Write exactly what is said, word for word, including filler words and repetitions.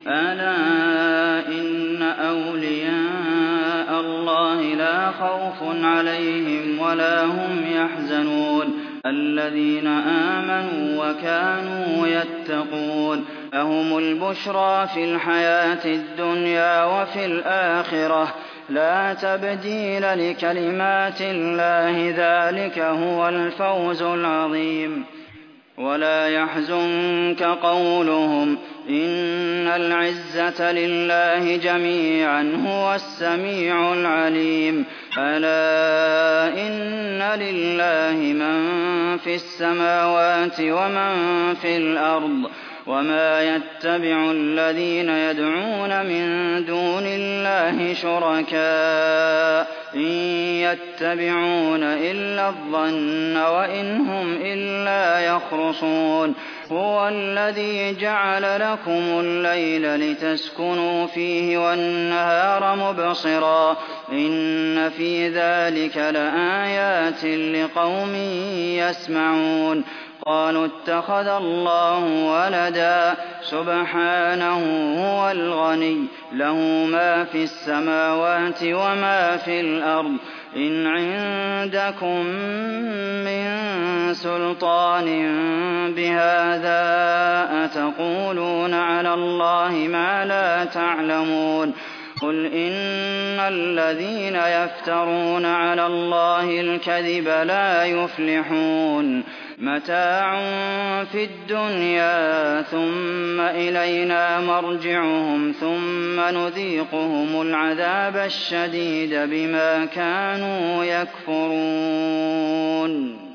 أَلَا إِنَّ أَوْلِيَاءَ اللَّهِ لَا خَوْفٌ عَلَيْهِمْ وَلَا هُمْ يَحْزَنُونَ الَّذِينَ آمَنُوا وَكَانُوا يَتَّقُونَ لَهُمُ الْبُشْرَىٰ فِي الْحَيَاةِ الدُّنْيَا وَفِي الْآخِرَةِ ۚ لَا تَبْدِيلَ لِكَلِمَاتِ اللَّهِ ۚ ذَٰلِكَ هُوَ الْفَوْزُ الْعَظِيمُ وَلَا يَحْزُنكَ قَوْلُهُمْ ۘ إِنَّ الْعِزَّةَ لِلَّهِ جَمِيعًا ۚ هُوَ السَّمِيعُ الْعَلِيمُ أَلَا إِنَّ لِلَّهِ مَن فِي السَّمَاوَاتِ وَمَن فِي الْأَرْضِ ۗ وَمَا يَتَّبِعُ الَّذِينَ يَدْعُونَ مِن دُونِ اللَّهِ شُرَكَاءَ ۚ إِن يَتَّبِعُونَ إِلَّا الظَّنَّ وَإِنْ هُمْ إِلَّا يَخْرُصُونَ هُوَ الَّذِي جَعَلَ لَكُمُ اللَّيْلَ لِتَسْكُنُوا فِيهِ وَالنَّهَارَ مُبْصِرًا ۚ إِنَّ فِي ذَٰلِكَ لَآيَاتٍ لِّقَوْمٍ يَسْمَعُونَ قَالُوا اتَّخَذَ اللَّهُ وَلَدًا ۗ سُبْحَانَهُ ۖ هُوَ الْغَنِيُّ ۖ لَهُ مَا فِي السَّمَاوَاتِ وَمَا فِي الْأَرْضِ ۚ إِنْ عِندَكُم مِّن سُلْطَانٍ بِهَٰذَا ۚ أَتَقُولُونَ عَلَى اللَّهِ مَا لَا تَعْلَمُونَ قُلْ إِنَّ الَّذِينَ يَفْتَرُونَ عَلَى اللَّهِ الْكَذِبَ لَا يُفْلِحُونَ مَتَاعٌ فِي الدُّنْيَا ثُمَّ إِلَيْنَا مَرْجِعُهُمْ ثُمَّ نُذِيقُهُمُ الْعَذَابَ الشَّدِيدَ بِمَا كَانُوا يَكْفُرُونَ